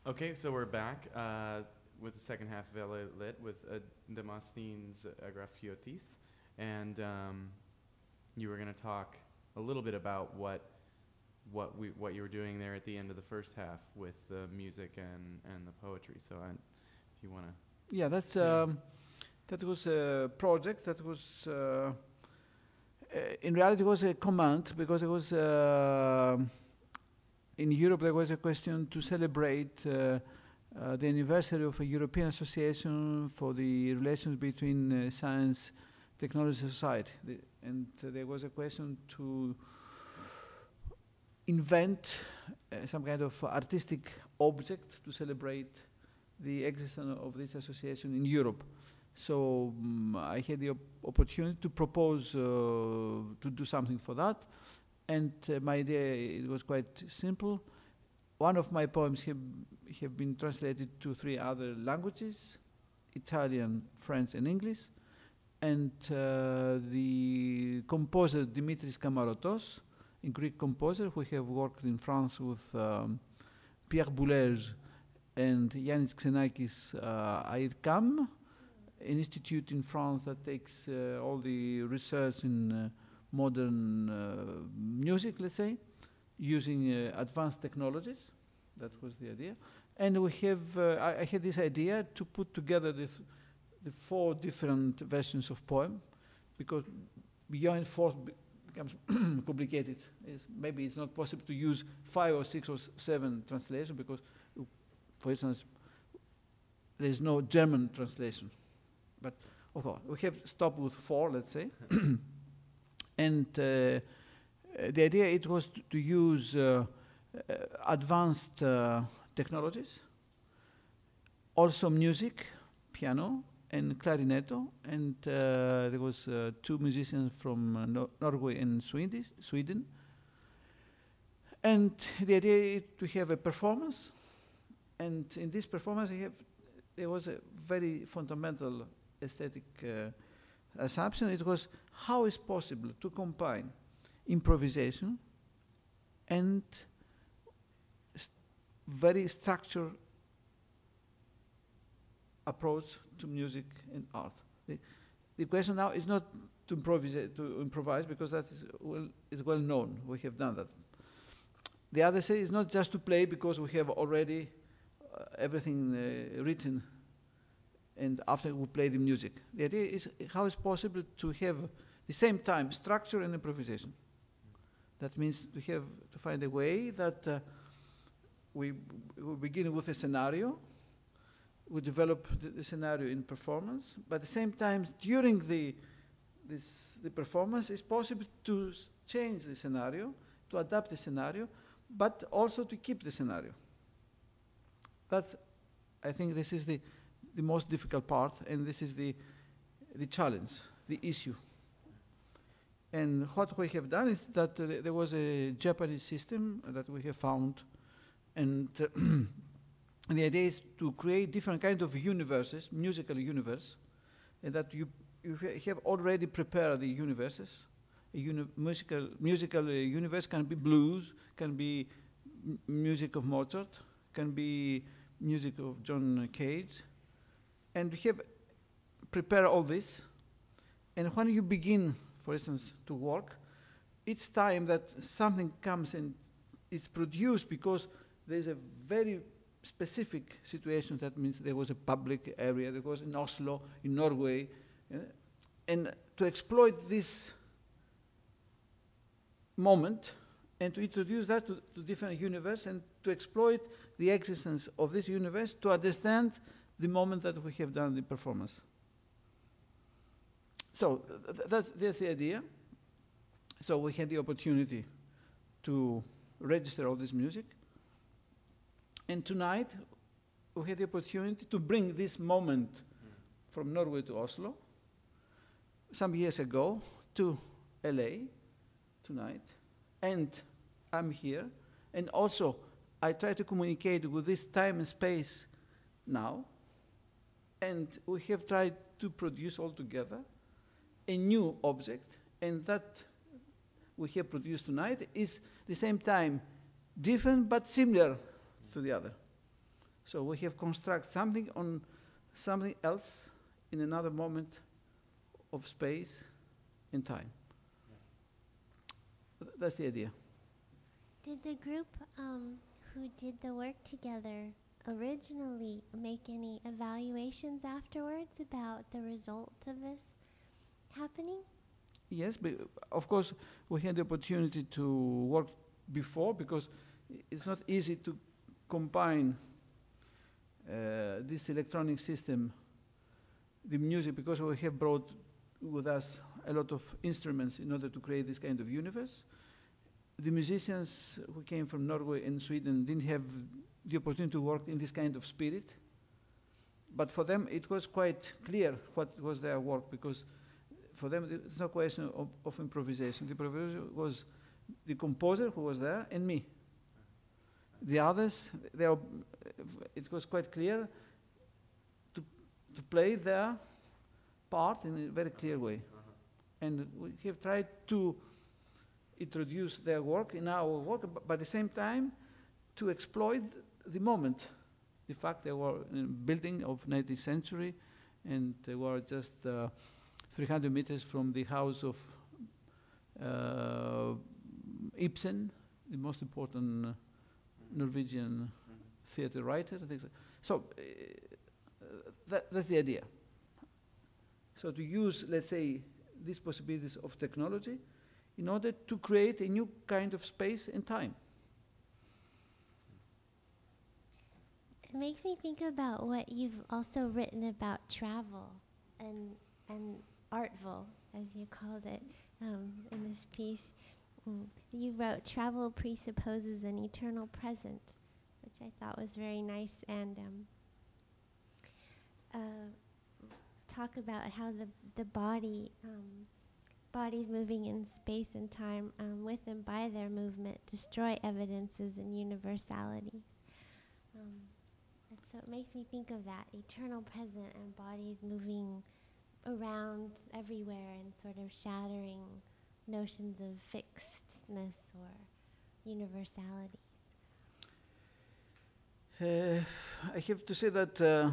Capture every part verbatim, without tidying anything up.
Okay, so we're back uh, with the second half of L A Lit with uh, Demosthenes Agraphiotis, and um, you were going to talk a little bit about what what we what you were doing there at the end of the first half with the music and and the poetry. So, I, if you want to, Yeah, that's yeah. um, that was a project that was uh, uh, in reality it was a command because it was uh, in Europe there was a question to celebrate uh, uh, the anniversary of a European Association for the relations between uh, science, technology, and society, the, and uh, there was a question to invent uh, some kind of artistic object to celebrate the existence of this association in Europe. So um, I had the op opportunity to propose uh, to do something for that, and uh, my idea it was quite simple. One of my poems have, have been translated to three other languages: Italian, French, and English. And uh, the composer Dimitris Kamarotos, a Greek composer who have worked in France with um, Pierre Boulez and Yannis Xenakis uh, IRCAM, an institute in France that takes uh, all the research in uh, modern uh, music, let's say, using uh, advanced technologies. That was the idea. And we have, uh, I, I had this idea to put together this, the four different versions of poem, because beyond four becomes complicated. It's maybe it's not possible to use five or six or seven translations because, for instance, there's no German translation. But of course, we have stopped with four, let's say. And uh, the idea it was to, to use uh, uh, advanced uh, technologies, also music, piano, and clarinetto. And uh, there was uh, two musicians from uh, no Norway and Swedish, Sweden. And the idea is to have a performance. And in this performance, have, there was a very fundamental aesthetic uh, assumption. It was how is possible to combine improvisation and st very structured approach to music and art. The, the question now is not to improvise, to improvise because that is well, is well known. We have done that. The other say is not just to play because we have already uh, everything uh, written and after we play the music. The idea is how it's possible to have the same time structure and improvisation. That means to have to find a way that uh, we, we begin with a scenario, we develop the, the scenario in performance, but at the same time during the, this, the performance it's possible to change the scenario, to adapt the scenario, but also to keep the scenario. That's, I think this is the the most difficult part, and this is the, the challenge, the issue. And what we have done is that uh, there was a Japanese system that we have found, and uh, the idea is to create different kinds of universes, musical universe, and that you, you have already prepared the universes. A uni musical, musical uh, universe can be blues, can be m music of Mozart, can be music of John Cage, and we have prepared all this. And when you begin, for instance, to work, each time that something comes and is produced because there's a very specific situation, that means there was a public area, there was in Oslo, in Norway, uh, and to exploit this moment and to introduce that to, to different universe and to exploit the existence of this universe to understand the moment that we have done the performance. So th that's, that's the idea. So we had the opportunity to register all this music. And tonight we had the opportunity to bring this moment mm. from Norway to Oslo some years ago to L A tonight. And I'm here. And also I try to communicate with this time and space now. And we have tried to produce all together a new object, and that we have produced tonight is at the same time different but similar to the other. So we have construct something on something else in another moment of space and time. Th- That's the idea. Did the group um, who did the work together originally make any evaluations afterwards about the result of this happening? Yes, but of course we had the opportunity to work before, because i- it's not easy to combine uh, this electronic system, the music, because we have brought with us a lot of instruments in order to create this kind of universe. The musicians who came from Norway and Sweden didn't have the opportunity to work in this kind of spirit, but for them it was quite clear what was their work, because for them it's no question of, of improvisation. The improvisation was the composer who was there and me. The others, they are, it was quite clear to, to play their part in a very clear way. And we have tried to introduce their work in our work, but at the same time to exploit the moment. The fact they were in a building of nineteenth century, and they were just uh, three hundred meters from the house of uh, Ibsen, the most important uh, Norwegian theater writer. I think so. So uh, that, that's the idea. So to use, let's say, these possibilities of technology in order to create a new kind of space and time. It makes me think about what you've also written about travel and and artville, as you called it, um, in this piece. Mm. You wrote, "Travel presupposes an eternal present," which I thought was very nice, and um, uh, talk about how the the body, um, bodies moving in space and time, um, with and by their movement, destroy evidences and universalities. Um, and so it makes me think of that eternal present and bodies moving around everywhere and sort of shattering notions of fixedness or universality. Uh, I have to say that uh,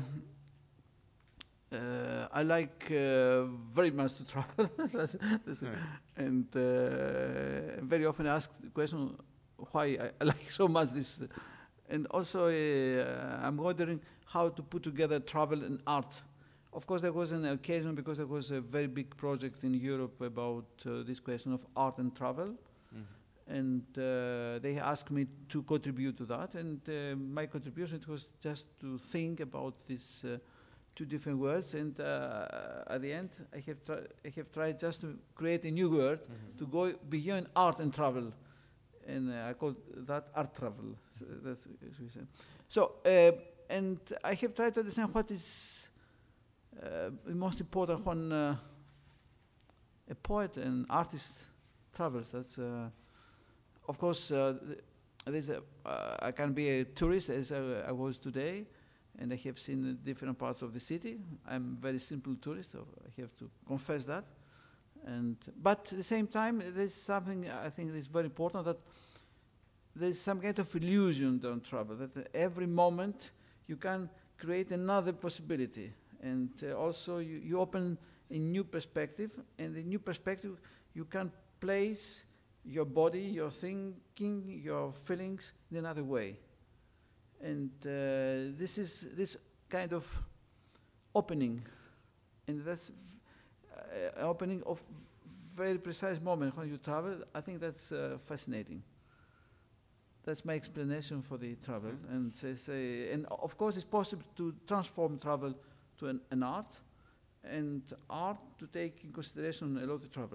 uh, I like uh, very much to travel. that's, that's Right. And uh, very often I ask the question why I, I like so much this. And also uh, I'm wondering how to put together travel and art. Of course, there was an occasion because there was a very big project in Europe about uh, this question of art and travel. Mhm. And uh, they asked me to contribute to that, and uh, my contribution was just to think about these uh, two different words, and uh, at the end I have, tri- I have tried just to create a new word Mhm. to go beyond art and travel, and uh, I call that art travel. So that's what we say. So, uh, and I have tried to understand what is uh, the most important when uh, a poet and artist travels. That's uh, Of course, uh, th- there's a, uh, I can be a tourist as I, I was today, and I have seen uh, different parts of the city. I'm a very simple tourist, so I have to confess that. And but at the same time, there's something I think is very important, that there's some kind of illusion on travel, that uh, every moment you can create another possibility, and uh, also you, you open a new perspective, and the new perspective you can place your body, your thinking, your feelings in another way. And uh, this is this kind of opening, and that's v- uh, an opening of very precise moment when you travel. I think that's uh, fascinating. That's my explanation for the travel. Mm. And say, say, and of course it's possible to transform travel to an, an art, and art to take in consideration a lot of travel.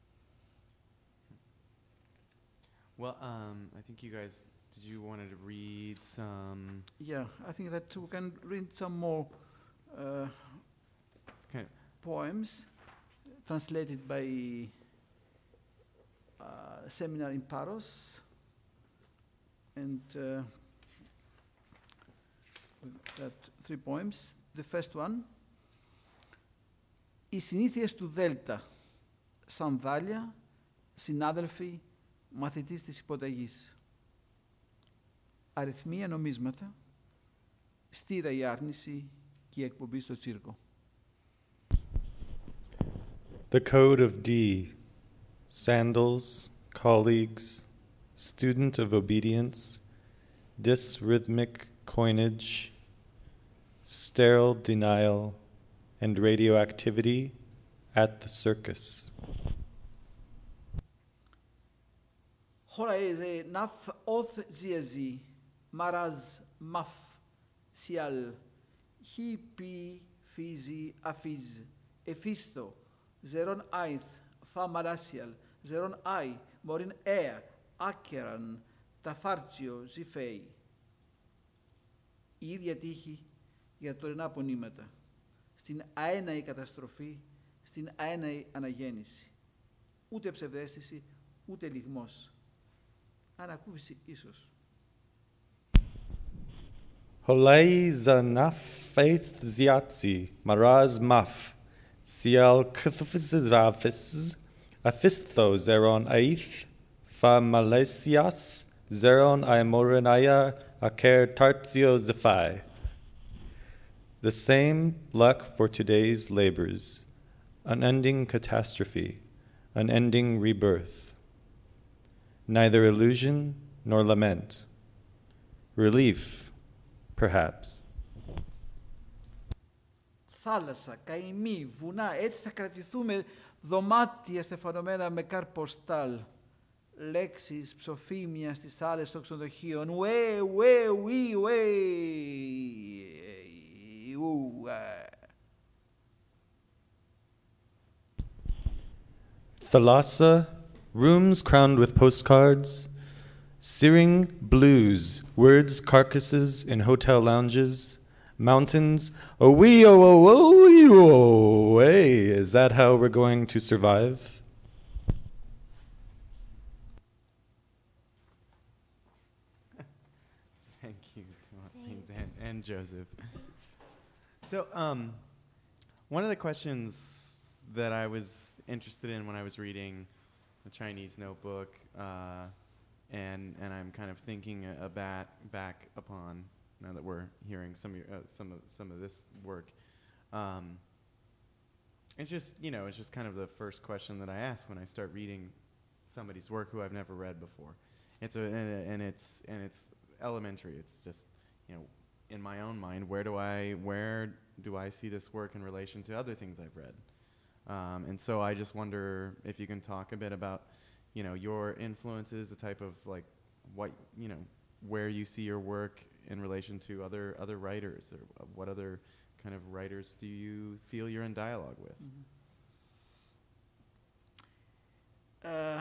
Well, um, I think you guys, did you wanted to read some Yeah, I think that we can read some more uh, kind poems translated by uh, Seminar in Paros. And uh, we've got three poems. The first one, «Οι συνήθειες του Δέλτα, σανδάλια, συνάδελφοι, μαθητής της υποταγής. Αριθμία νομίσματα, στήρα η άρνηση και η εκπομπή στο τσίρκο. The code of D. Sandals, colleagues, student of obedience, dysrhythmic coinage, sterile denial, and radioactivity at the circus. Horaeze naf oth ziezi, maraz maf, sial, hi pi fizi afiz, efisto, zeron aith, fa marasial, zeron ai, morin ea, άκεραν, ταφάρτσιο, ζυφέι. Η ίδια τύχη για τωρινά πονήματα. Στην αέναη καταστροφή, στην αέναη αναγέννηση. Ούτε ψευδαίσθηση, ούτε λυγμός. Ανακούφιση ίσως. Holei zanaf faith ziatzi, maraz maf, sial kthfizrafis, afistho zeron aith, fa malesias, zeron aimorinaya, aker tartio zifai. The same luck for today's labors, unending catastrophe, unending rebirth. Neither illusion nor lament. Relief, perhaps. Θάλασσα, καημοί, βουνά, έτσι θα κρατηθούμε δωμάτια στεφανωμένα με καρποστάλ. Λέξεις, ψοφίμια στις άλλες των ξενοδοχείων. Ουέ, ουέ, ουί, ουέ, ουέ. Thalassa, rooms crowned with postcards, searing blues, words, carcasses in hotel lounges, mountains, oh wee, oh, oh, oh, wee, oh, hey, is that how we're going to survive? Thank you, Demosthenes and, and Joseph. So, um, one of the questions that I was interested in when I was reading the Chinese Notebook, uh, and and I'm kind of thinking uh, about back upon now that we're hearing some of your, uh, some of some of this work. Um, it's just you know it's just kind of the first question that I ask when I start reading somebody's work who I've never read before. It's a and, and it's and it's elementary. It's just you know in my own mind, where do I where do I see this work in relation to other things I've read? Um, and so I just wonder if you can talk a bit about, you know, your influences, the type of like what, you know, where you see your work in relation to other other writers, or uh, what other kind of writers do you feel you're in dialogue with? Mm-hmm. Uh,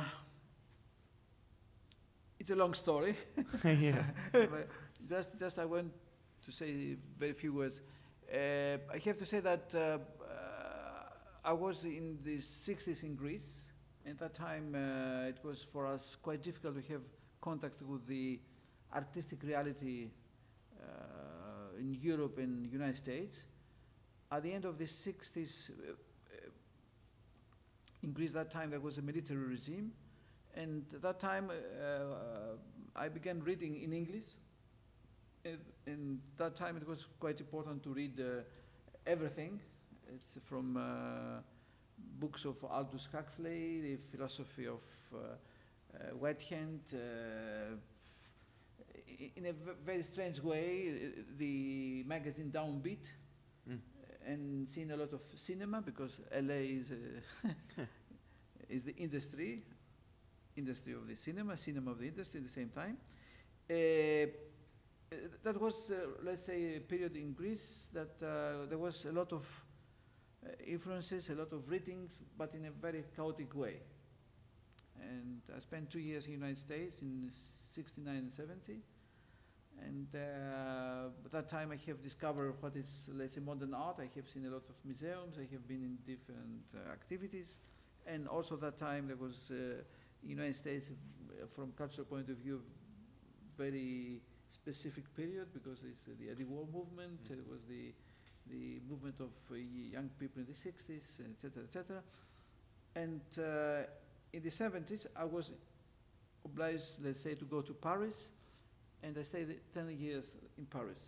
it's a long story. Yeah. But just, just I want to say very few words. Uh, I have to say that uh, uh, I was in the sixties in Greece. At that time, uh, it was for us quite difficult to have contact with the artistic reality uh, in Europe and United States. At the end of the sixties, uh, uh, in Greece that time there was a military regime, and at that time uh, I began reading in English. And, and that time it was quite important to read uh, everything. It's from uh, books of Aldous Huxley, the philosophy of uh, uh, Whitehand. Uh, in a v very strange way, uh, the magazine Downbeat, mm. and seeing a lot of cinema, because L A is, uh, is the industry, industry of the cinema, cinema of the industry at the same time. Uh, that was, uh, let's say, a period in Greece that uh, there was a lot of uh, influences, a lot of readings, but in a very chaotic way. And I spent two years in the United States in sixty-nine and seventy. And uh, at that time I have discovered what is, let's say, modern art. I have seen a lot of museums. I have been in different uh, activities. And also that time there was, uh, in the United States, uh, from cultural point of view, very specific period, because it's uh, the anti-war movement. Mm. It was the the movement of uh, young people in the sixties, et cetera, et cetera. And uh, in the seventies, I was obliged, let's say, to go to Paris, and I stayed ten years in Paris.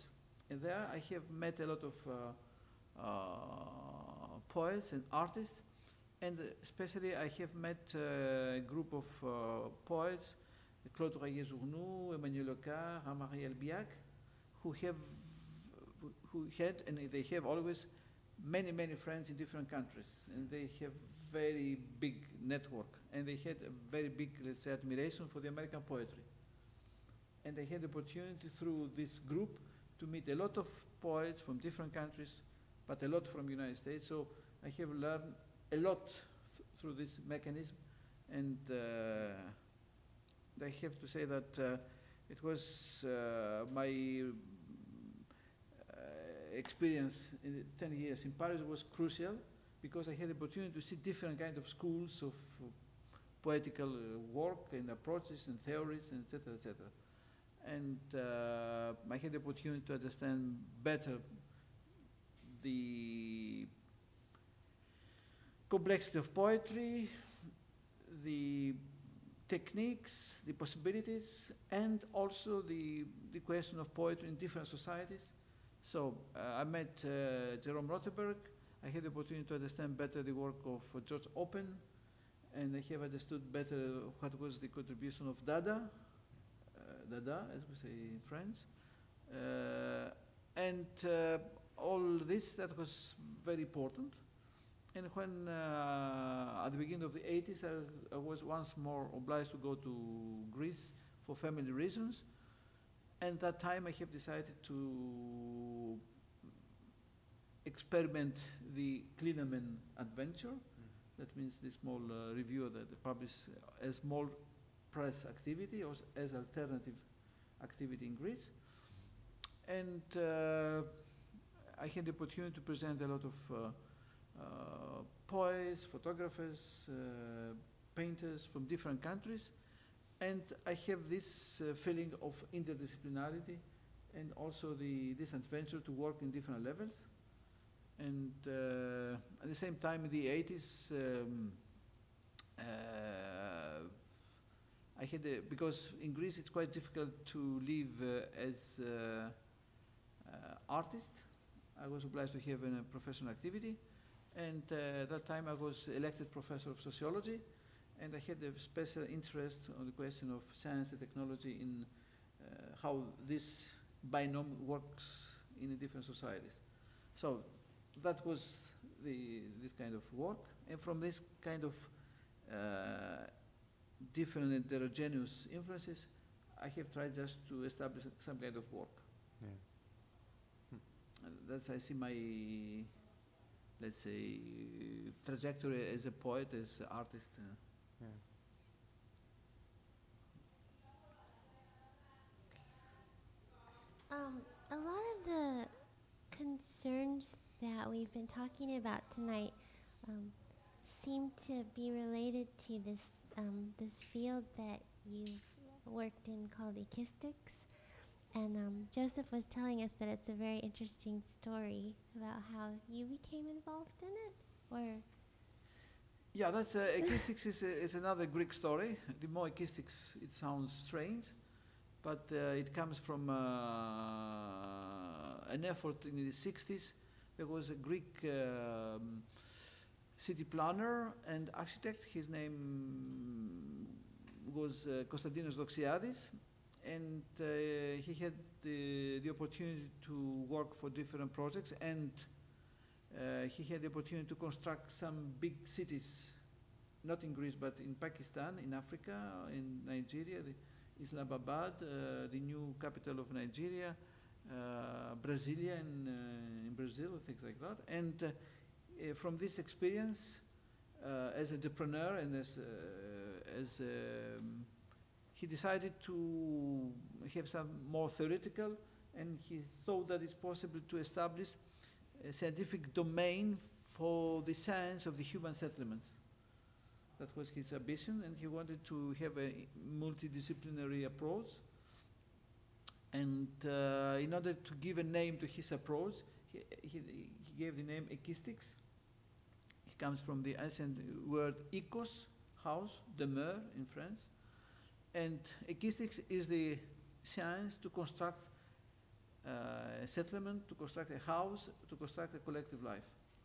And there I have met a lot of uh, uh, poets and artists, and especially I have met uh, a group of uh, poets, Claude Royer-Journoux, Emmanuel Lecard, Jean-Marie Albiac, who have, who had, and they have always many, many friends in different countries, and they have very big network, and they had a very big, let's say, admiration for the American poetry. And they had the opportunity through this group to meet a lot of poets from different countries, but a lot from the United States. So I have learned a lot th through this mechanism, and uh, I have to say that uh, it was uh, my uh, experience in the ten years in Paris was crucial, because I had the opportunity to see different kind of schools of uh, poetical uh, work and approaches and theories, and et cetera, et cetera. And uh, I had the opportunity to understand better the complexity of poetry, the techniques, the possibilities, and also the, the question of poetry in different societies. So uh, I met uh, Jerome Rothenberg. I had the opportunity to understand better the work of uh, George Oppen, and I have understood better what was the contribution of Dada, uh, Dada, as we say in French. Uh, and uh, all this, that was very important. And when, uh, at the beginning of the eighties, I, I was once more obliged to go to Greece for family reasons. And that time I have decided to experiment the Klineman adventure. Mm-hmm. That means the small uh, review that they publish a small press activity or as alternative activity in Greece. And uh, I had the opportunity to present a lot of uh, uh, poets, photographers, uh, painters from different countries. And I have this uh, feeling of interdisciplinarity and also the, this adventure to work in different levels. And uh, at the same time, in the eighties, um, uh, I had a, because in Greece it's quite difficult to live uh, as uh, uh, artist. I was obliged to have a professional activity, and uh, at that time I was elected professor of sociology, and I had a special interest on the question of science and technology in uh, how this binomial works in the different societies. So that was the, this kind of work, and from this kind of uh, different heterogeneous influences, I have tried just to establish some kind of work. Yeah. Hmm. And that's, I see my, let's say, trajectory as a poet, as an artist. Uh, Yeah. Um, a lot of the concerns that we've been talking about tonight um, seem to be related to this um, this field that you've worked in called echeistics. And um, Joseph was telling us that it's a very interesting story about how you became involved in it, or Yeah, that's uh, echeistics is, a, is another Greek story. The more echeistics, it sounds strange, but uh, it comes from uh, an effort in the sixties. There was a Greek um, city planner and architect. His name was uh, Konstantinos Doxiadis, and uh, he had the, the opportunity to work for different projects, and Uh, he had the opportunity to construct some big cities, not in Greece, but in Pakistan, in Africa, in Nigeria, the Islamabad, uh, the new capital of Nigeria, uh, Brasilia in, uh, in Brazil, things like that. And uh, uh, from this experience, uh, as an entrepreneur and as, uh, as um, he decided to have some more theoretical, and he thought that it's possible to establish a scientific domain for the science of the human settlements. That was his ambition, and he wanted to have a multidisciplinary approach. And uh, in order to give a name to his approach, he, he, he gave the name echeistics. It comes from the ancient word ecos, house, demeure in French. And echeistics is the science to construct uh, a settlement, to construct a house, to construct a collective life.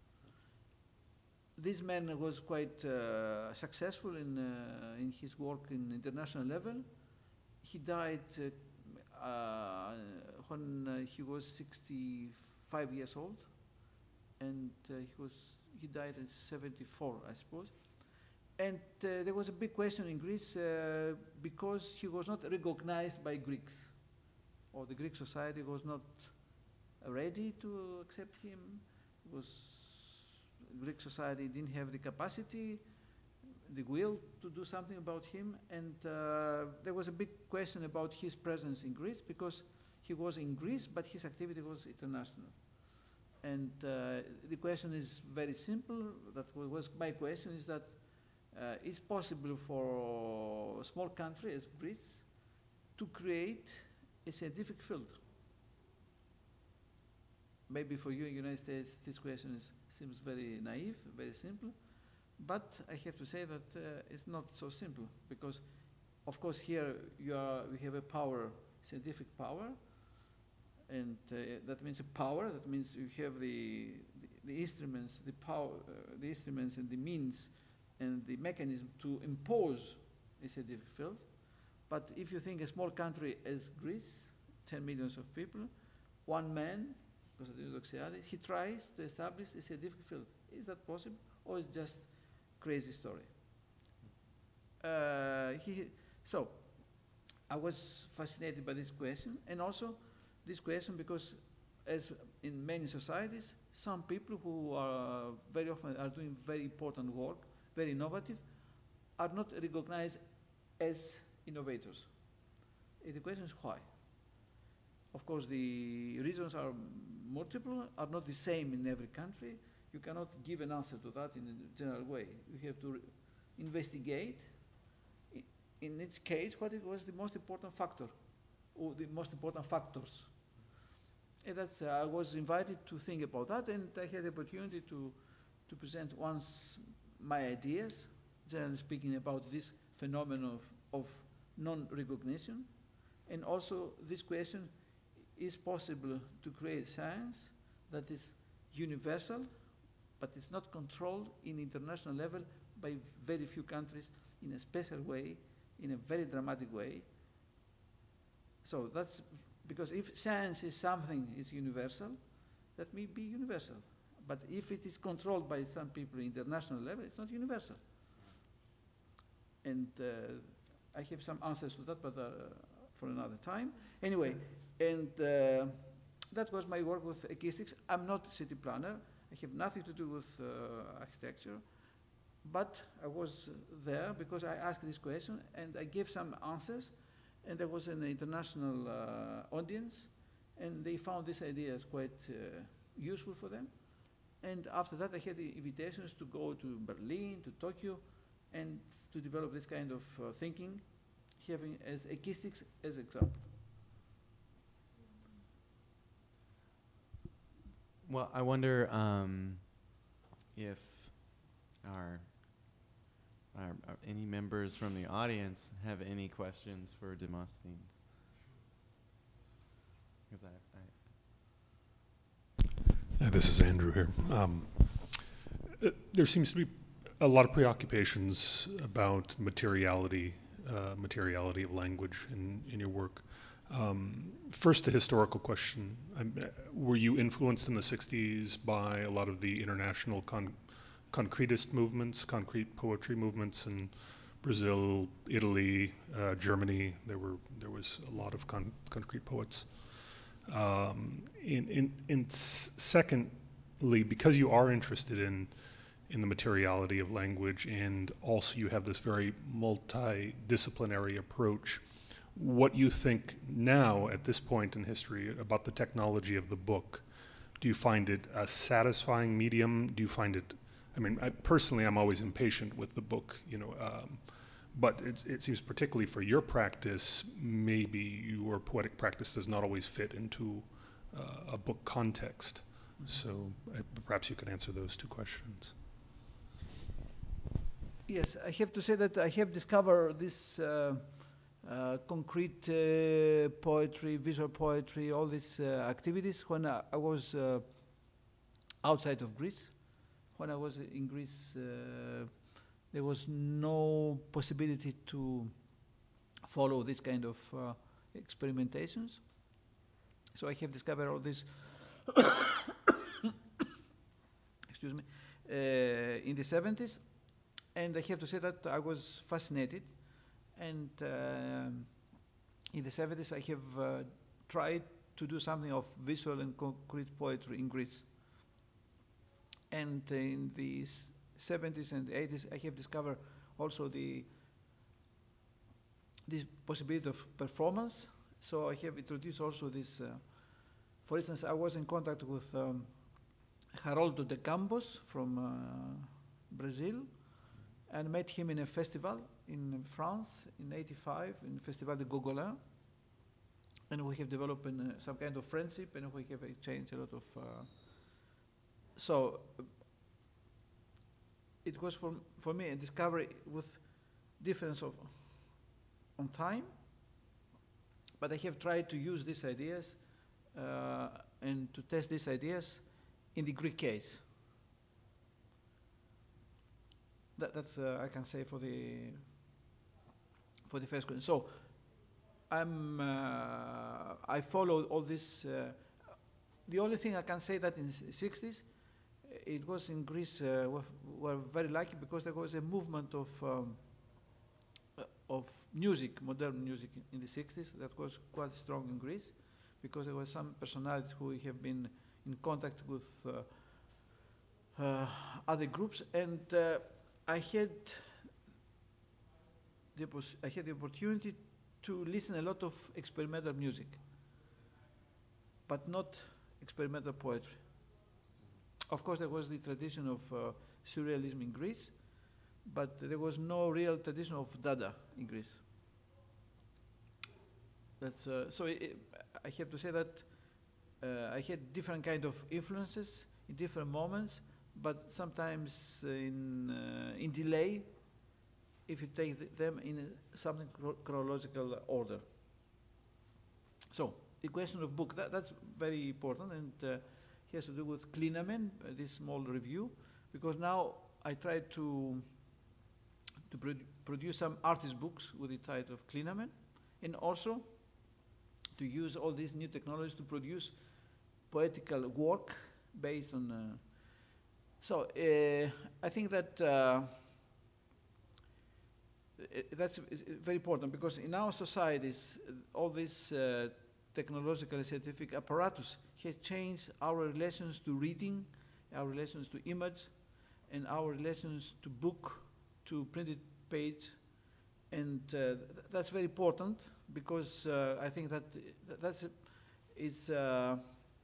This man was quite uh, successful in, uh, in his work in international level. He died uh, uh, when uh, he was sixty-five years old, and uh, he, was, he died at seventy-four, I suppose. And uh, there was a big question in Greece uh, because he was not recognized by Greeks, or the Greek society was not ready to accept him. It was Greek society didn't have the capacity, the will to do something about him, and uh, there was a big question about his presence in Greece because he was in Greece, but his activity was international. And uh, the question is very simple. That was my question: is that uh, is possible for a small country as Greece to create a scientific field? Maybe for you in the United States, this question is, seems very naive, very simple, but I have to say that uh, it's not so simple because, of course, here you are, we have a power, scientific power, and uh, that means a power. That means you have the the, the instruments, the power, uh, the instruments and the means, and the mechanism to impose a scientific field. But if you think a small country as Greece, ten millions of people, one man, he tries to establish a scientific field. Is that possible, or is it just crazy story? Uh, he, so, I was fascinated by this question, and also this question because, as in many societies, some people who are very often are doing very important work, very innovative, are not recognized as innovators. And the question is why? Of course, the reasons are multiple, are not the same in every country. You cannot give an answer to that in a general way. You have to investigate, in its case, what it was the most important factor, or the most important factors. And that's, uh, I was invited to think about that, and I had the opportunity to, to present once my ideas, generally speaking, about this phenomenon of, of non-recognition, and also this question: is possible to create science that is universal, but it's not controlled in international level by very few countries in a special way, in a very dramatic way. So that's because if science is something is universal, that may be universal. But if it is controlled by some people at international level, it's not universal. And uh, I have some answers to that, but uh, for another time. Anyway, and uh, that was my work with acoustics. I'm not a city planner. I have nothing to do with uh, architecture. But I was there because I asked this question, and I gave some answers, and there was an international uh, audience, and they found these ideas quite uh, useful for them. And after that, I had the invitations to go to Berlin, to Tokyo, and to develop this kind of uh, thinking, having as acoustics as example. Well, I wonder um, if our, our, our any members from the audience have any questions for Demosthenes. Because I, I Yeah, this is Andrew here. Um, uh, there seems to be a lot of preoccupations about materiality, uh, materiality of language in, in your work. Um, first, the historical question. Um, uh, were you influenced in the sixties by a lot of the international con concretist movements, concrete poetry movements in Brazil, Italy, uh, Germany? There were there was a lot of con concrete poets. Um, in, in, in secondly, because you are interested in in the materiality of language, and also you have this very multidisciplinary approach, what you think now at this point in history about the technology of the book? Do you find it a satisfying medium? Do you find it, I mean, I, personally, I'm always impatient with the book, you know, um, but it's, it seems particularly for your practice, maybe your poetic practice does not always fit into uh, a book context. Mm-hmm. So uh, perhaps you could answer those two questions. Yes, I have to say that I have discovered this uh, uh, uh, concrete uh, poetry, visual poetry, all these uh, activities when I, I was uh, outside of Greece. When I was in Greece, uh, there was no possibility to follow this kind of uh, experimentations. So I have discovered all this, excuse me, uh, in the seventies, and I have to say that I was fascinated. And uh, in the seventies, I have uh, tried to do something of visual and concrete poetry in Greece. And in the seventies and eighties, I have discovered also the this possibility of performance. So I have introduced also this. Uh, for instance, I was in contact with um, Haroldo de Campos from uh, Brazil, and met him in a festival in France in eighty-five, in Festival de Gogolin. And we have developed an, uh, some kind of friendship, and we have exchanged a lot of. Uh, so uh, it was for, for me a discovery with difference of on time, but I have tried to use these ideas uh, and to test these ideas in the Greek case. That, that's uh, I can say for the for the first question. So I'm uh, I followed all this. Uh, the only thing I can say that in the sixties, it was in Greece uh, were, were very lucky because there was a movement of um, uh, of music, modern music in the sixties that was quite strong in Greece, because there were some personalities who have been in contact with uh, uh, other groups, and uh, I had the I had the opportunity to listen a lot of experimental music, but not experimental poetry. Of course, there was the tradition of uh, surrealism in Greece, but there was no real tradition of Dada in Greece. That's uh, so. It, I have to say that uh, I had different kind of influences in different moments, but sometimes in uh, in delay, if you take th them in a, something chro chronological order. So the question of book, that, that's very important, and uh, it has to do with Klinamen, uh, this small review, because now I try to to produ produce some artist books with the title of Klinamen, and also to use all these new technologies to produce poetical work based on. Uh, so uh, I think that uh, that's very important, because in our societies, all this uh, technological and scientific apparatus has changed our relations to reading, our relations to image, and our relations to book, to printed page, and uh, th that's very important, because uh, I think that th that's a, is a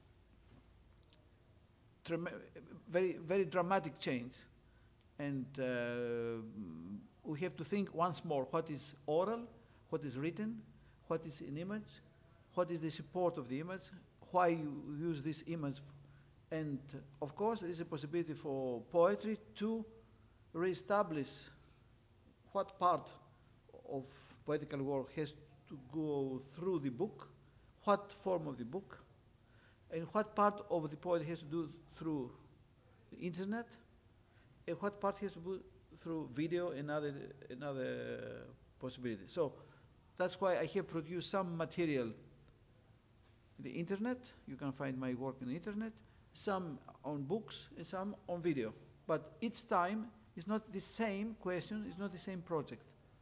very very dramatic change, and uh, we have to think once more: what is oral, what is written, what is an image, what is the support of the image, why you use this image, and uh, of course there is a possibility for poetry to reestablish what part of poetical work has to go through the book, what form of the book, and what part of the poet has to do through the internet, and what part has to do through video and other, and other possibilities. So that's why I have produced some material in the internet. You can find my work on the internet, some on books and some on video. But each time it's not the same question, it's not the same project.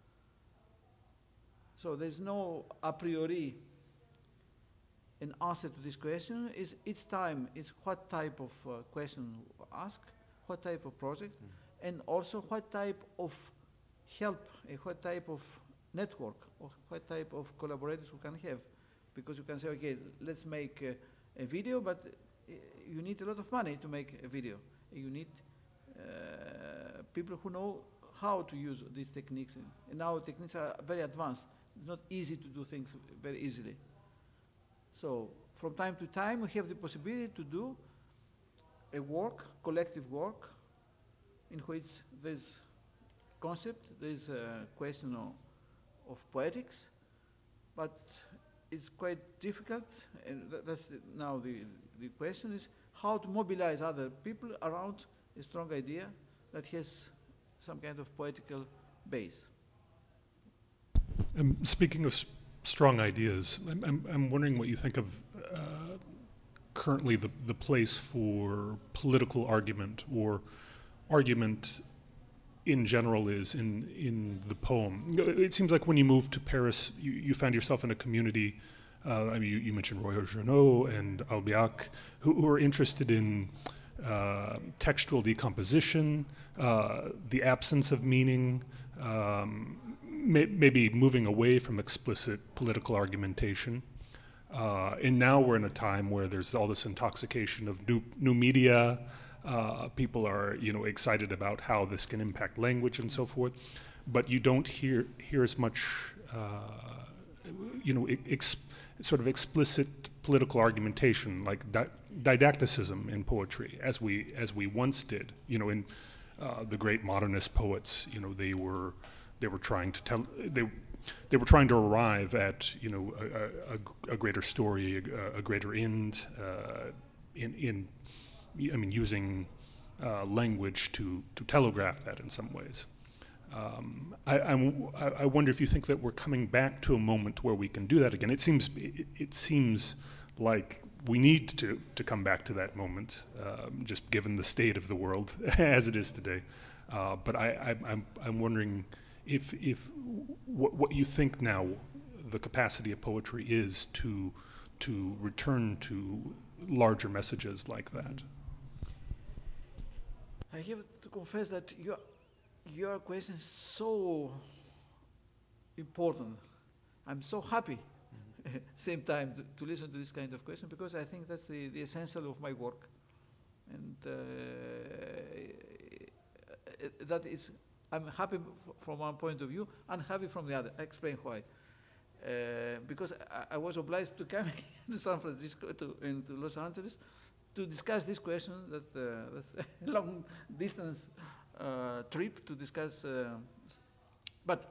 So there's no a priori an answer to this question. Is each time is what type of uh, question ask, what type of project, mm. and also what type of help, uh, what type of network, or what type of collaborators we can have. Because you can say, okay, let's make uh, a video, but uh, you need a lot of money to make a video. You need uh, people who know how to use these techniques. And now techniques are very advanced. It's not easy to do things very easily. So from time to time, we have the possibility to do a work, collective work, in which there's concept, there's a question of, of poetics, but it's quite difficult, and th that's the, now the, the question is how to mobilize other people around a strong idea that has some kind of poetical base. Um, speaking of s- strong ideas, I'm, I'm, I'm wondering what you think of uh, currently the, the place for political argument or argument in general is in, in the poem. You know, it seems like when you moved to Paris, you, you found yourself in a community, uh, I mean, you, you mentioned Roy Journeau and Albiac, who, who are interested in uh, textual decomposition, uh, the absence of meaning, um, may, maybe moving away from explicit political argumentation. Uh, and now we're in a time where there's all this intoxication of new, new media. Uh, people are, you know, excited about how this can impact language and so forth, but you don't hear hear as much, uh, you know, ex, sort of explicit political argumentation, like di didacticism in poetry, as we as we once did. You know, in uh, the great modernist poets, you know, they were they were trying to tell they. They were trying to arrive at, you know, a, a, a greater story, a, a greater end, uh, in, in, I mean, using uh, language to, to telegraph that in some ways. Um, I, I'm, I wonder if you think that we're coming back to a moment where we can do that again. It seems, it, it seems like we need to, to come back to that moment, um, just given the state of the world as it is today. Uh, but I, I, I'm, I'm wondering if, if what, what you think now the capacity of poetry is to, to return to larger messages like that. I have to confess that your, your question is so important. I'm so happy, mm-hmm. same time, to, to listen to this kind of question, because I think that's the, the essential of my work. And uh, that is, I'm happy from one point of view, unhappy from the other. I explain why. Uh, because I, I was obliged to come to San Francisco to, and to Los Angeles to discuss this question, that uh, that's a long distance uh, trip to discuss. Uh, but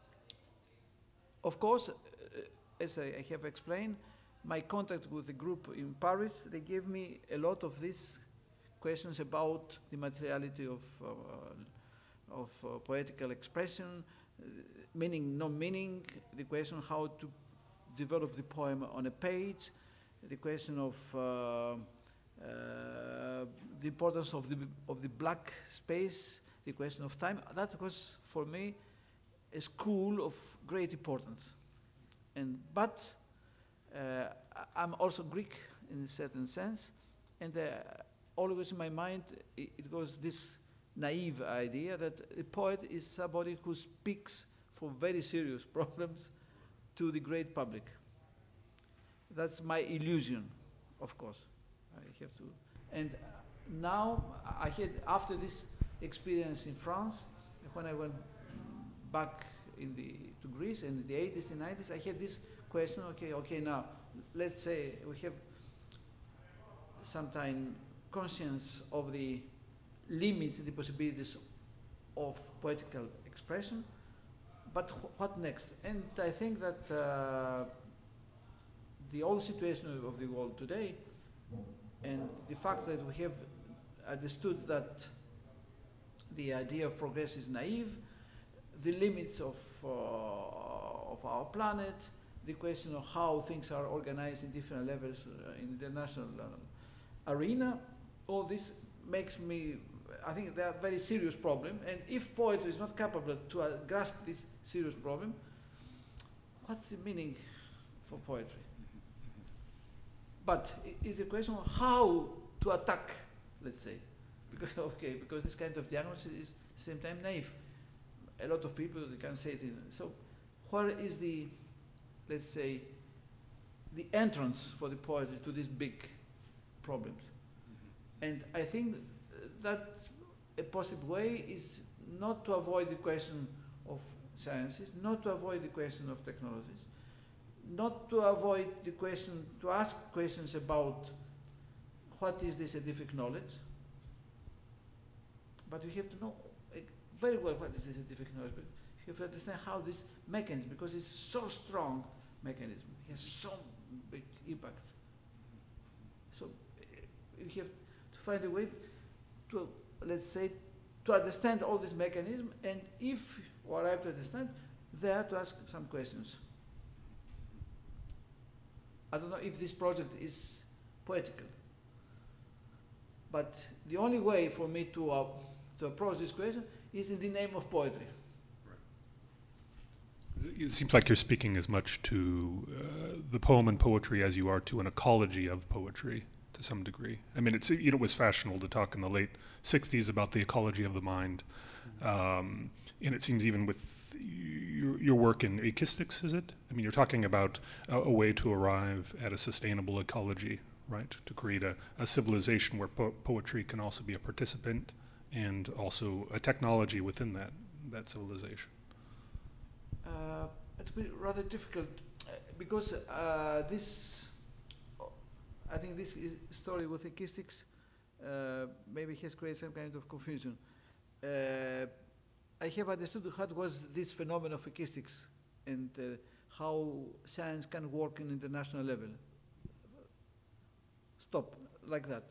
of course, uh, as I, I have explained, my contact with the group in Paris, they gave me a lot of these questions about the materiality of, uh, of uh, poetical expression, uh, meaning, no meaning, the question how to develop the poem on a page, the question of uh, uh, the importance of the, of the black space, the question of time. That was, for me, a school of great importance. And, but uh, I'm also Greek in a certain sense, and uh, always in my mind it, it goes this naive idea that a poet is somebody who speaks for very serious problems to the great public. That's my illusion, of course. I have to. And now I had, after this experience in France, when I went back in the, to Greece in the eighties and nineties, I had this question, okay, okay, now let's say we have sometime conscience of the limits and the possibilities of poetical expression, but what next? And I think that uh, the whole situation of the world today, and the fact that we have understood that the idea of progress is naive, the limits of, uh, of our planet, the question of how things are organized in different levels uh, in the national uh, arena, all this makes me, I think they are very serious problem, and if poetry is not capable to uh, grasp this serious problem, what's the meaning for poetry? But it is a question of how to attack, let's say, because okay, because this kind of diagnosis is at the same time naive. A lot of people they can say it. In, so, where is the, let's say, the entrance for the poetry to these big problems? Mm-hmm. And I think that a possible way is not to avoid the question of sciences, not to avoid the question of technologies, not to avoid the question, to ask questions about what is this scientific knowledge, but we have to know very well what is this scientific knowledge, but you have to understand how this mechanism, because it's so strong, mechanism. It has so big impact. So uh, you have to find a way to, let's say, to understand all this mechanism, and if you arrive to understand, there to ask some questions. I don't know if this project is poetical, but the only way for me to, uh, to approach this question is in the name of poetry. It seems like you're speaking as much to uh, the poem and poetry as you are to an ecology of poetry, to some degree. I mean, it's, you know, it was fashionable to talk in the late sixties about the ecology of the mind. Um, and it seems even with your, your work in akistics, is it? I mean, you're talking about a, a way to arrive at a sustainable ecology, right? To create a, a civilization where po poetry can also be a participant and also a technology within that, that civilization. Uh, it's been rather difficult uh, because uh, this, I think this is story with acoustics uh, maybe has created some kind of confusion. Uh, I have understood what was this phenomenon of acoustics and uh, how science can work in international level. Stop, like that.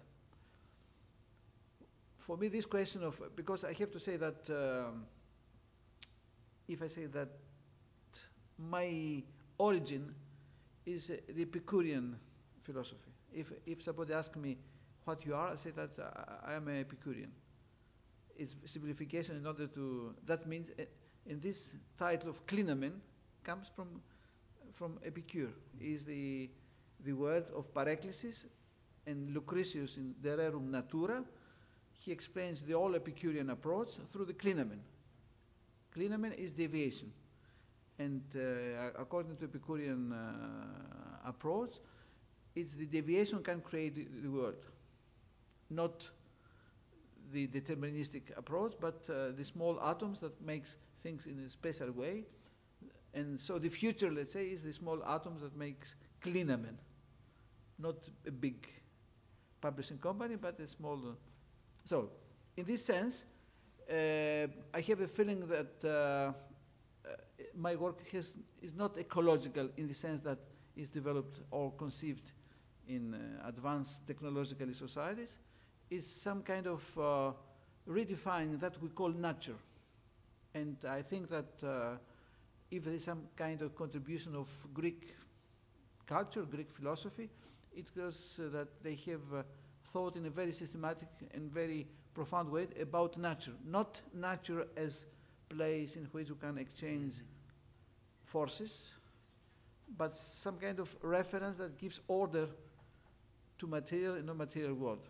For me, this question of, because I have to say that, um, if I say that my origin is uh, the Epicurean philosophy. If, if somebody asks me what you are, I say that uh, I am an Epicurean. It's simplification in order to, that means uh, in this title of Clinamen comes from, from Epicure, is the, the word of Paraclesis, and Lucretius in De Rerum Natura, he explains the all Epicurean approach through the Clinamen. Clinamen is deviation. And uh, according to Epicurean uh, approach, it's the deviation can create the, the world. Not the deterministic approach, but uh, the small atoms that makes things in a special way. And so the future, let's say, is the small atoms that makes Clinamen. Not a big publishing company, but a small. Uh, so, in this sense, uh, I have a feeling that uh, uh, my work has, is not ecological in the sense that it's developed or conceived in uh, advanced technological societies. It's some kind of uh, redefining that we call nature. And I think that uh, if there is some kind of contribution of Greek culture, Greek philosophy, it was uh, that they have uh, thought in a very systematic and very profound way about nature. Not nature as place in which you can exchange forces, but some kind of reference that gives order to material and non-material world.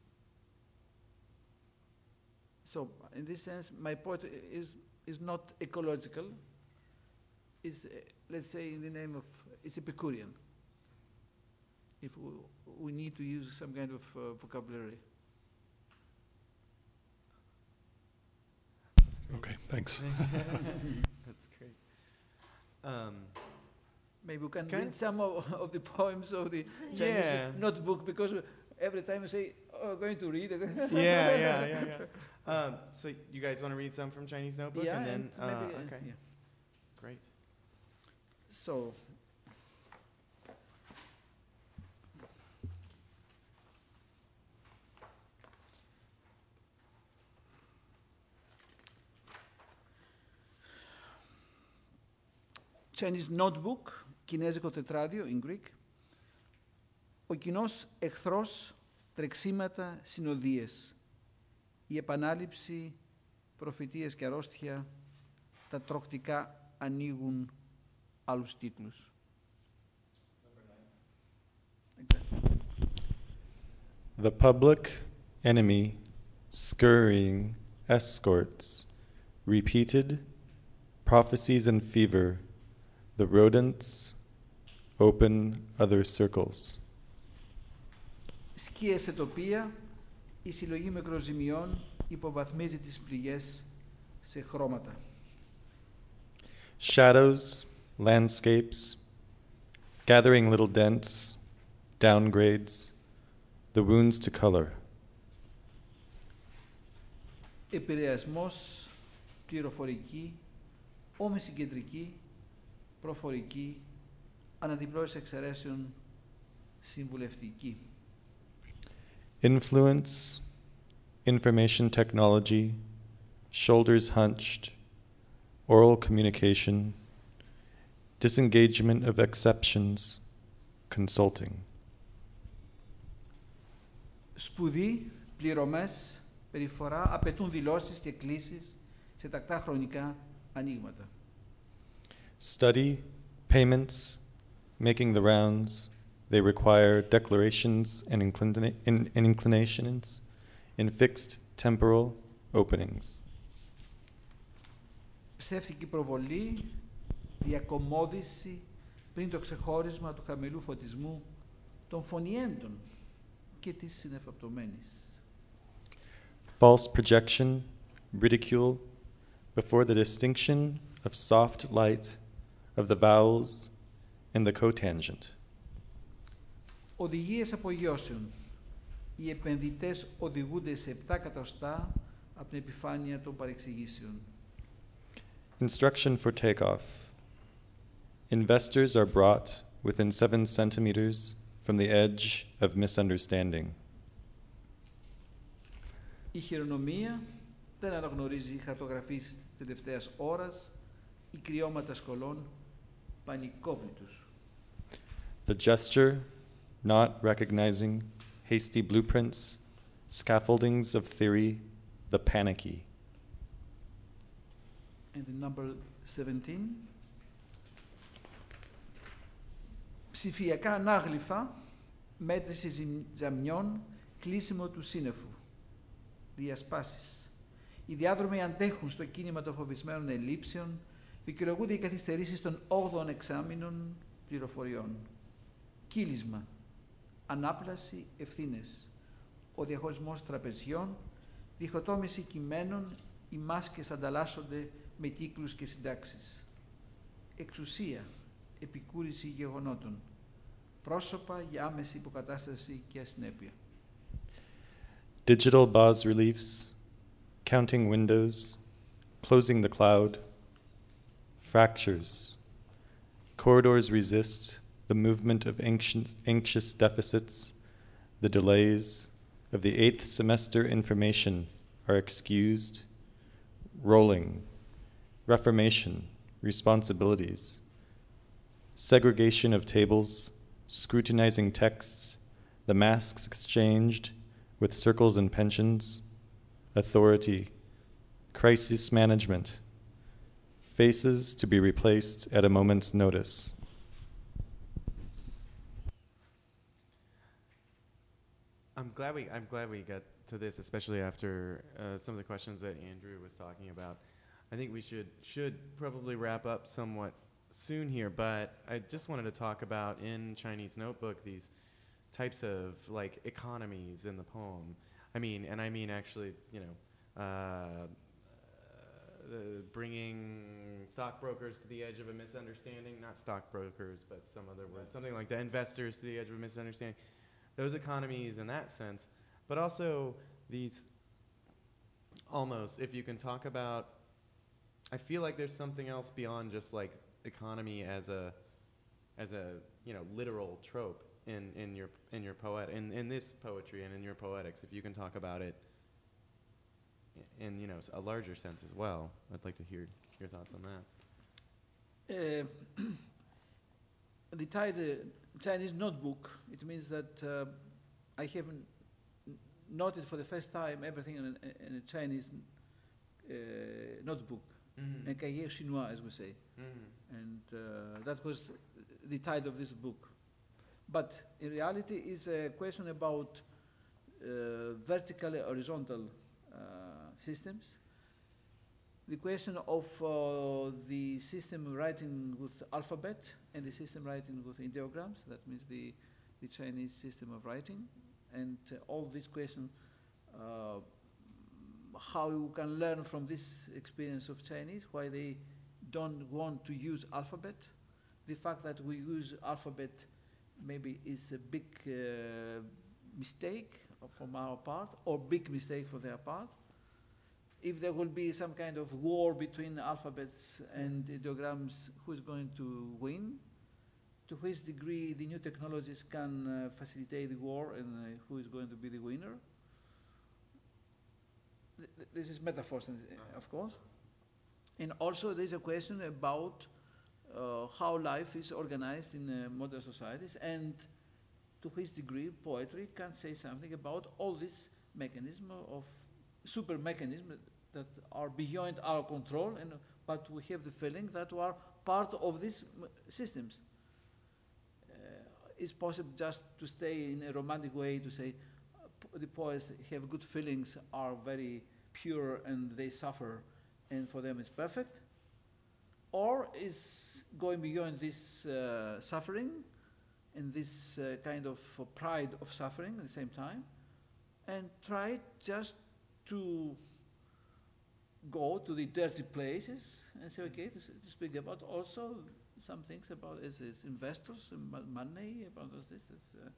So, in this sense, my point is, is not ecological, is, uh, let's say, in the name of, it's Epicurean, if we, we need to use some kind of uh, vocabulary. Okay, thanks. That's great. Um, Maybe we can Can read some of, of the poems of the Chinese Yeah. notebook, because every time you say, oh, I'm going to read. yeah, yeah, yeah, yeah. Um, so you guys want to read some from Chinese Notebook, Yeah, and then and uh, maybe, uh, okay, yeah. great. So, Chinese notebook, κινέζικο τετράδιο in Greek. Ο κοινός εχθρός, τρεξίματα, συνοδείες. Η επανάληψη, προφητείες και αρρώστια, τα τροκτικά ανοίγουν άλλους κύκλους. The public enemy scurrying escorts, repeated prophecies and fever, the rodents open other circles. Σκίες σε τοπία, η συλλογή μικροζημιών υποβαθμίζει τις πληγές σε χρώματα. Shadows, landscapes, gathering little dents, downgrades, the wounds to color. Επηρεασμός, πληροφορική, ομισυγκεντρική, προφορική, αναδιπλώσεις εξαιρέσεων συμβουλευτική. Influence, information technology, shoulders hunched, oral communication, disengagement of exceptions, consulting. Σπουδή, πληρωμές, περιφορά απαιτούν δηλώσεις και κλήσεις σε τακτά χρονικά ανοίγματα. Study, payments, making the rounds, they require declarations and, inclina- in, and inclinations in fixed temporal openings. Ψεύτικη προβολή, διακομόδηση πριν το ξεχώρισμα του χαμηλού φωτισμού των φωνιέντων και της συνεφαπτωμένης. False projection, ridicule, before the distinction of soft light of the vowels and the cotangent. Οδηγίες απογειώσεων. Οι επενδυτές οδηγούνται σε επτά εκατοστά από την επιφάνεια των παρεξηγήσεων. Instruction for takeoff. Investors are brought within seven centimeters from the edge of misunderstanding. Η χειρονομία δεν αναγνωρίζει χαρτογραφίες της τελευταίας ώρας ή κρυώματα σκολών πανικόβλητους. The gesture, not recognizing hasty blueprints, scaffoldings of theory, the panicky. And the number seventeen. Ψηφιακά ανάγλυφα, μέτρηση ζαμιών, κλείσιμο του σύννεφου. Διασπάσεις. Οι διάδρομοι αντέχουν στο κίνημα των φοβισμένων ελλείψεων, δικαιολογούνται οι καθυστερήσεις των όγδοων εξάμηνων πληροφοριών. Κύλισμα. Ανάπλαση ευθύνες. Ο διαχωρισμός τραπεζιών, διχοτόμηση κειμένων, οι μάσκες ανταλλάσσονται με κύκλους και συντάξεις. Εξουσία. Επικούρηση γεγονότων. Πρόσωπα για άμεση υποκατάσταση και ασυνέπεια. Digital bas reliefs, counting windows, closing the cloud, fractures. Corridors resist the movement of anxious, anxious deficits. The delays of the eighth semester information are excused. Rolling, reformation, responsibilities. Segregation of tables, scrutinizing texts, the masks exchanged with circles and pensions, authority, crisis management, faces to be replaced at a moment's notice. I'm glad we I'm glad we got to this, especially after uh, some of the questions that Andrew was talking about. I think we should should probably wrap up somewhat soon here, but I just wanted to talk about in Chinese Notebook these types of like economies in the poem. I mean, and I mean actually, you know, uh, uh, bringing stockbrokers to the edge of a misunderstanding, not stockbrokers, but some other word, something like that, investors to the edge of a misunderstanding. Those economies in that sense, but also these almost, if you can talk about, I feel like there's something else beyond just like economy as a, as a, you know, literal trope in, in your, in your poet, in, in this poetry and in your poetics, if you can talk about it in, you know, a larger sense as well. I'd like to hear your thoughts on that. Uh, the title Chinese Notebook, it means that uh, I have n- noted for the first time everything in a, in a Chinese uh, notebook, Mm-hmm. un cahier chinois, as we say. Mm-hmm. And uh, that was the title of this book. But in reality, it's a question about uh, vertical and horizontal uh, systems. The question of uh, the system writing with alphabet and the system writing with ideograms, that means the, the Chinese system of writing. And uh, all these questions, uh, how you can learn from this experience of Chinese, why they don't want to use alphabet. The fact that we use alphabet maybe is a big uh, mistake from our part, or big mistake for their part. If there will be some kind of war between alphabets and ideograms, who's going to win? to which degree the new technologies can uh, facilitate the war and uh, who is going to be the winner. Th th this is metaphors, uh, of course. And also there's a question about uh, how life is organized in uh, modern societies and to which degree poetry can say something about all these mechanisms of super mechanisms that are beyond our control, and but we have the feeling that we are part of these systems. Uh, it's possible just to stay in a romantic way to say uh, the poets have good feelings, are very pure, and they suffer, and for them it's perfect? Or is going beyond this uh, suffering and this uh, kind of uh, pride of suffering at the same time, and try just to go to the dirty places and say, okay, to, to speak about also some things about as, as investors and money, about those things. That's, uh,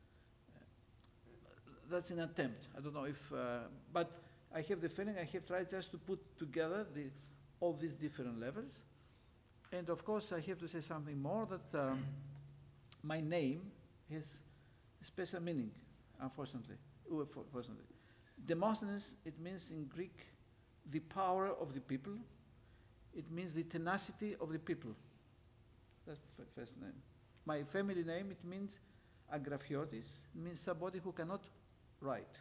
uh, that's an attempt. I don't know if, uh, but I have the feeling I have tried just to put together the, all these different levels. And of course, I have to say something more, that um, my name has a special meaning, unfortunately. Unfortunately. Demosthenes, it means in Greek, the power of the people. It means the tenacity of the people. That's the first name. My family name, it means Agraphiotis. It means somebody who cannot write.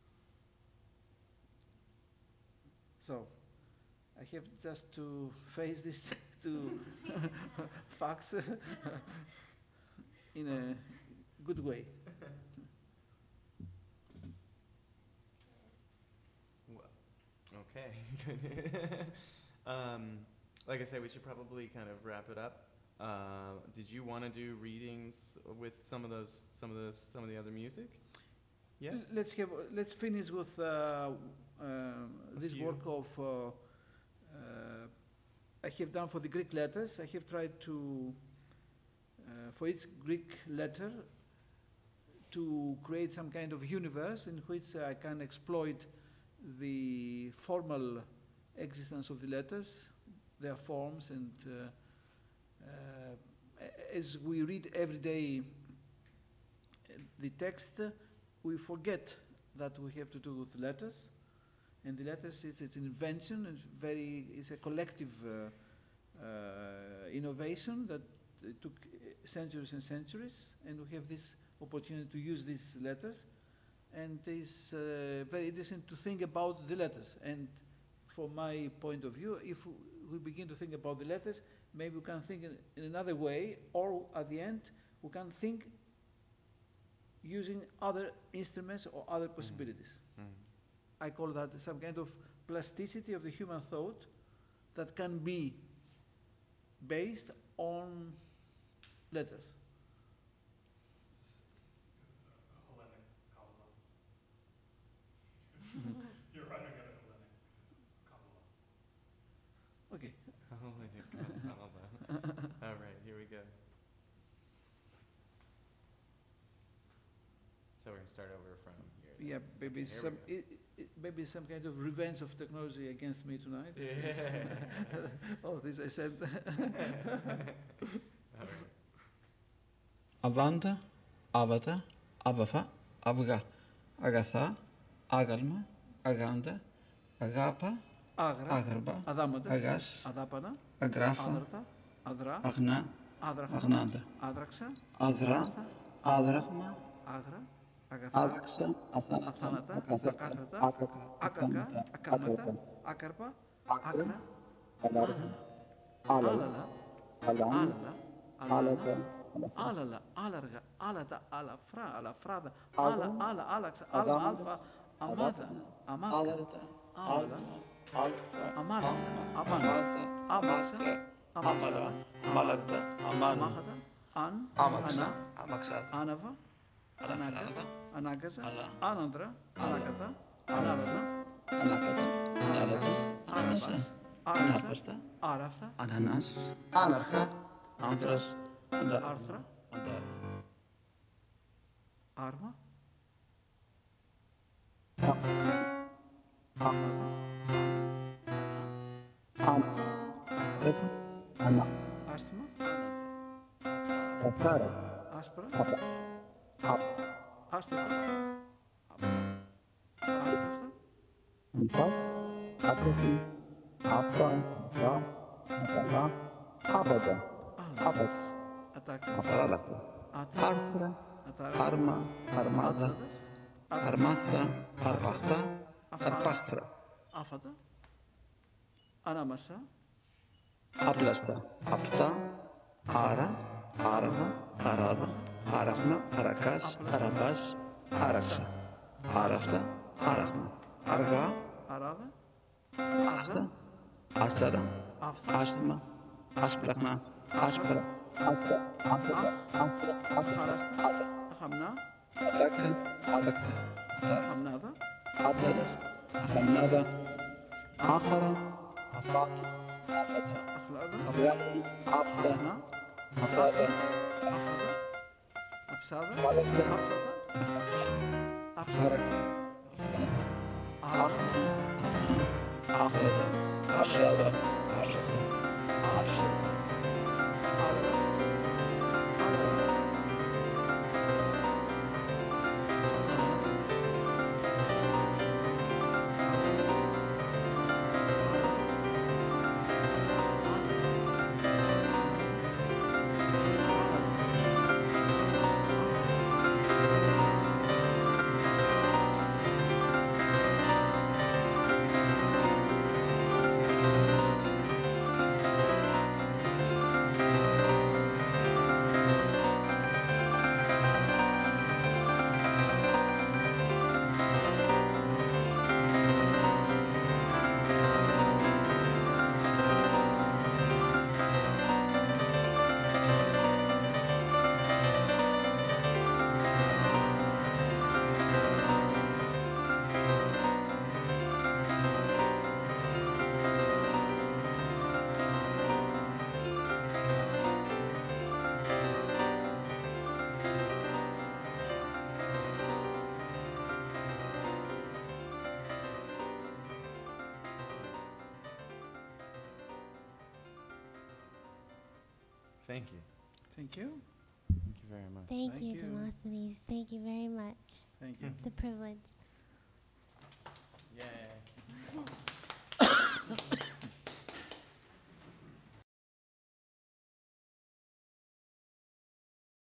So, I have just to face these two facts in a good way. Okay, good. um, like I said, we should probably kind of wrap it up. Uh, did you want to do readings with some of those, some of those, some of the other music? Yeah. L let's have. Let's finish with uh, uh, this few. work of. Uh, uh, I have done for the Greek letters. I have tried to, uh, for each Greek letter, to create some kind of universe in which I can exploit the formal existence of the letters, their forms, and uh, uh, as we read every day the text, we forget that we have to do with letters, and the letters is its invention, and very is a collective uh, uh, innovation that uh, took centuries and centuries, and we have this opportunity to use these letters. And it's uh, very interesting to think about the letters. And from my point of view, if we begin to think about the letters, maybe we can think in, in another way, or at the end, we can think using other instruments or other possibilities. Mm. I call that some kind of plasticity of the human thought that can be based on letters. You're running at a Hellenic Kabbalah. Okay. All right, here we go. So we're gonna start over from here. Yeah, maybe Okay, some here it, it, maybe some kind of revenge of technology against me tonight. Yeah. Oh, this I said. All right. Αβάντα, άβατα, άβαφα, αυγά, αγαθά, άγαλμα, αγάντα, αγάπα, άγαρπα, αγάς, αδάπανα, αγράφα, άδρατα, αδρά, αγνά, άδραφα, αγνάντα, άδραξα, αδρά, άδραχμα, άγρα, αγαθά, άδραξα, αθάνατα, ακάθρατα, άκακα, ακάματα, άκαρπα, άκρα, άλαλα, άλαλα, άλαλα, άλαλα, άλαργα, άλατα, αλαφρά, αλαφράδα, άλα, άλα, άλαξα, άλμα, άλφα, αμάδα, αμάκα, άλαλα, αμάλακτα, αμάνα, άμαξα, αμάξατα, αμάλακτα, αμάχατα, αν, ανά, άναβα, ανάκα, ανάγκαζα, άνανδρα, ανάκατα, ανάρανα, άραμπας, άραξα, άραφτα, ανανάς, άναρχα, άνδρας, άρθρα, άρμα, άμματα, άστημα, Asara. Aspra. Apa. Ap. Astata. Astata. Empat. Apati. Apa. Ra. Apala. Abada. Ala. Abat. Ataka. Aparalaka. Ata. Artra. Atara. Arma. Armada. Atradas. Atra. Armasa. Arvata. Afara. Arpastra. Afata. Anamasa. Ablasta. Apta. Ara. Arava. Arava. Arahna. Arakas. Arabas. Araksa. Arafta. Arahna. Arga. Arada. Asta. Astara. Afta. Astma. Asprakna. Aspra. Asta. Asta. Astra. Astra. Harasta. Ahamna. Adaka. Adaka. Ahamnada. Atladas. Hamnada. Akhara. Afaki. Afata. Aflada. Abyaki. Apta. Afna. Afrada. Afada. Apsada. Falasta. Afata. Afsada. Harak. Arada. Akhlada. Afshada. Afsha. Arada. Arada. Thank you. Thank you. Thank you very much. Thank, Thank you, you. Demosthenes. Thank you very much. Thank you. It's a privilege. Yeah.